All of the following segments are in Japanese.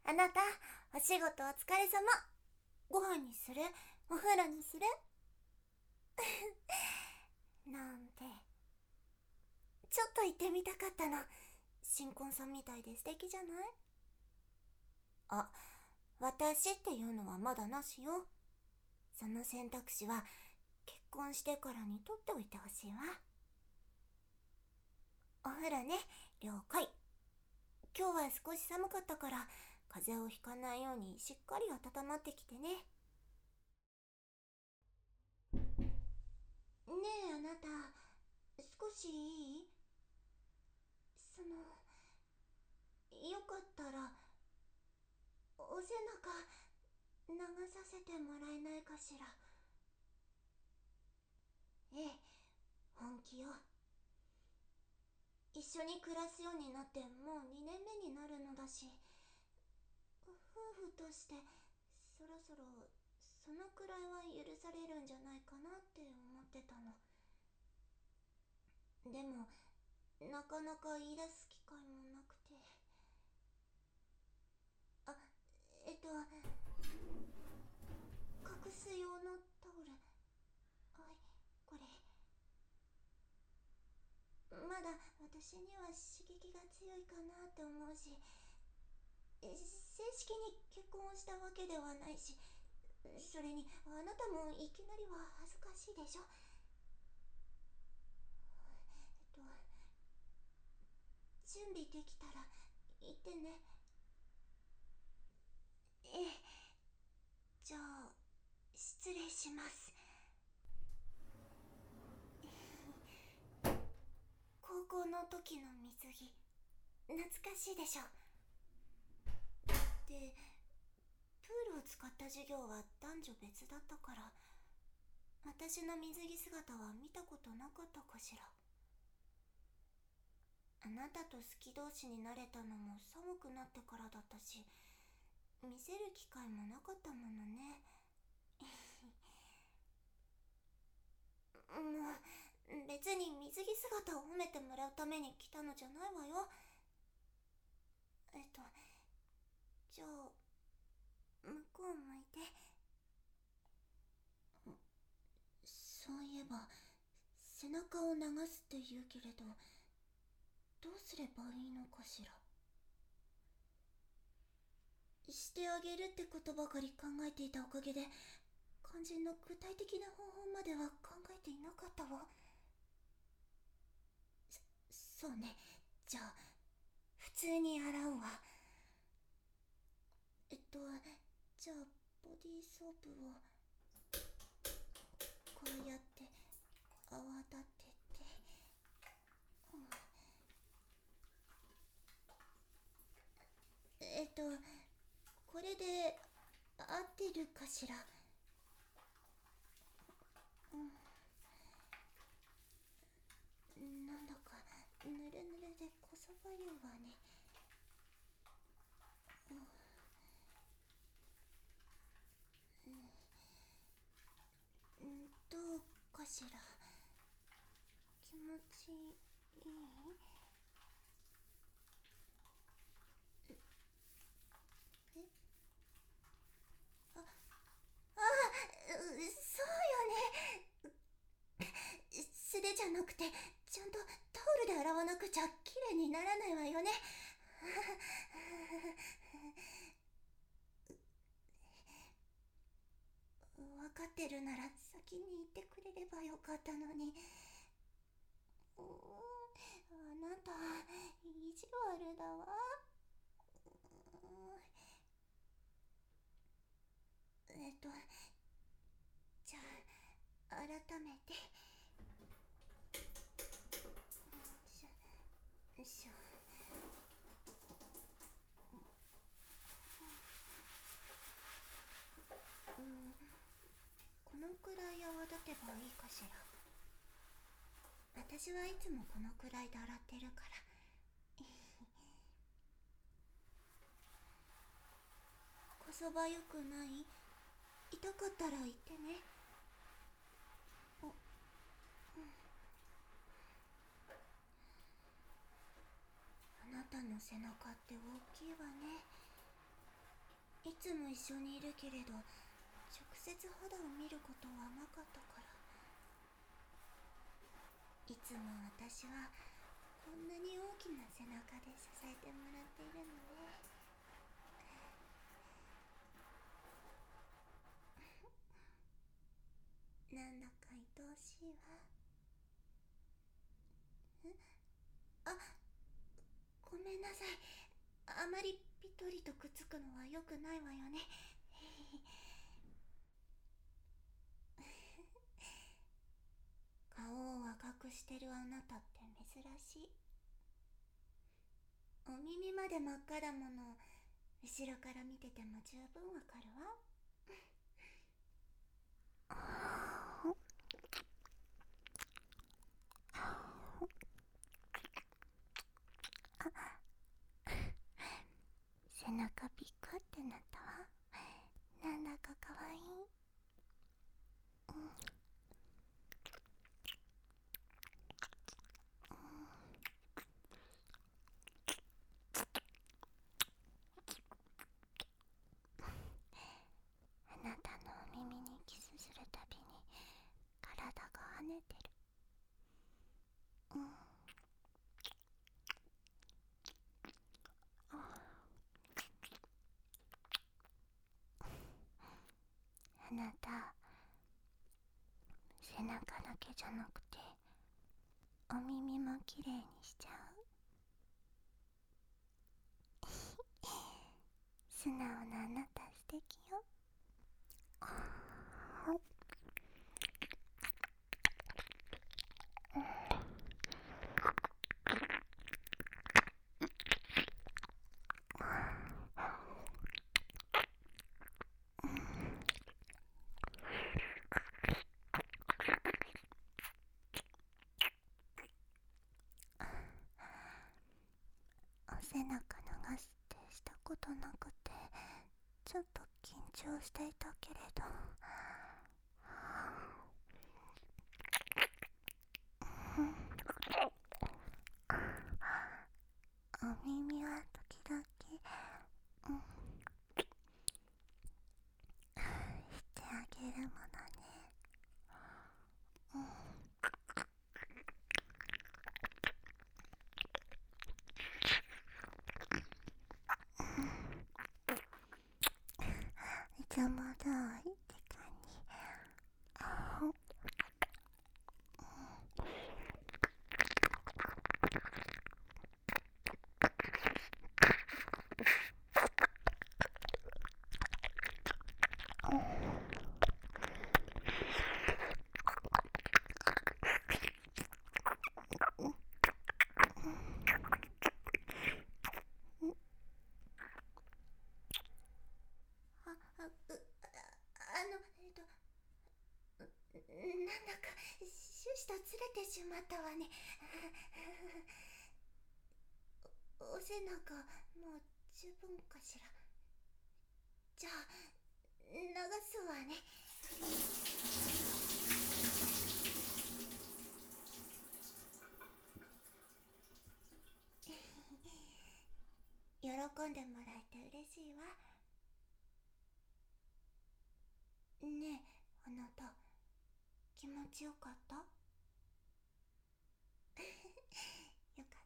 あなた、お仕事お疲れ様。ご飯にする？お風呂にする？なんて。ちょっと行ってみたかったの。新婚さんみたいで素敵じゃない？あ、私っていうのはまだなしよ。その選択肢は結婚してからに取っておいてほしいわ。お風呂ね、了解。今日は少し寒かったから風邪をひかないようにしっかり温まってきてね。ねえあなた、少しいい？よかったらお背中流させてもらえないかしら？ええ、本気よ。一緒に暮らすようになってもう2年目になるのだし、夫婦としてそろそろそのくらいは許されるんじゃないかなって思ってたの。でもなかなか言い出す機会もなくて。あ、隠す用のタオル。はい、これ。まだ私には刺激が強いかなって思うし、正式に結婚をしたわけではないし、それにあなたもいきなりは恥ずかしいでしょ。えっと準備できたら言ってね。ええ、じゃあ失礼します。高校の時の水着、懐かしいでしょ。で、プールを使った授業は男女別だったから、私の水着姿は見たことなかったかしら。あなたと好き同士になれたのも寒くなってからだったし、見せる機会もなかったものね。もう別に水着姿を褒めてもらうために来たのじゃないわよ。じゃあ向こう向いて。そういえば背中を流すって言うけれど、どうすればいいのかしら。してあげるってことばかり考えていたおかげで、肝心の具体的な方法までは考えていなかったわ。そうね。じゃあ普通に洗うわ。じゃあボディーソープをこうやって泡立てて、うん、これで合ってるかしら。なんだかぬるぬるでこそばゆいわね。どうかしら。気持ちいい？あ、そうよね。素手じゃなくてちゃんとタオルで洗わなくちゃ綺麗にならないわよね。分かってるなら先に言ってくれればよかったのに。あなた意地悪だわ。じゃあ改めて。よいしょ。このくらい泡立てばいいかしら。私はいつもこのくらいで洗ってるから。こそばゆくない？痛かったら言ってね。あなたの背中って大きいわね。 いつも一緒にいるけれど直接肌を見ることはなかったから、いつも私はこんなに大きな背中で支えてもらっているのね。なんだか愛おしいわ。あ、ごめんなさい。あまりピトリとくっつくのは良くないわよね。顔を赤くしてるあなたって珍しい。お耳まで真っ赤だもの、後ろから見てても十分わかるわ。背中ピクってなったわ。なんだかかわいい。あなたのお耳にキスするたびに体が跳ねてる。あなた、背中だけじゃなくてお耳もきれいにしちゃう。素直なあなた素敵よ。お背中流すってしたことなくてちょっと緊張していたけれど、お耳は時々してあげるものね。いつも通りって感じ。なんだかシュシとずれてしまったわね。お背中もう十分かしら。じゃあ流すわね。喜んでもらえて嬉しいわ。ねえ、あなた気持ちよかった？よかった。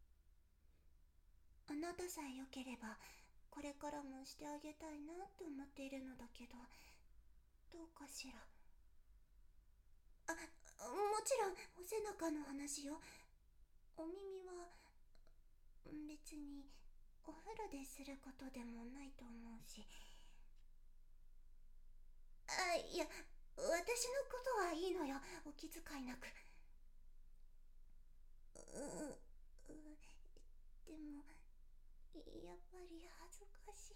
あなたさえ良ければこれからもしてあげたいなって思っているのだけど、どうかしら。もちろんお背中の話よ。お耳は別にお風呂ですることでもないと思うし。いや、私のことはいいのよ、お気遣いなく。でもやっぱり恥ずかしい。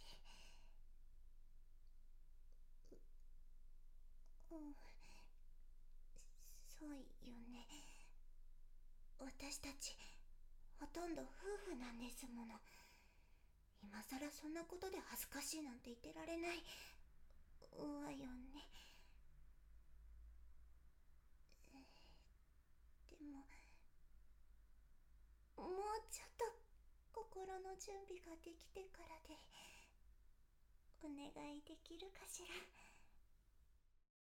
そうよね。私たちほとんど夫婦なんですもの。今さらそんなことで恥ずかしいなんて言ってられないわよね。でももうちょっと心の準備ができてからで。 願いできるかしら。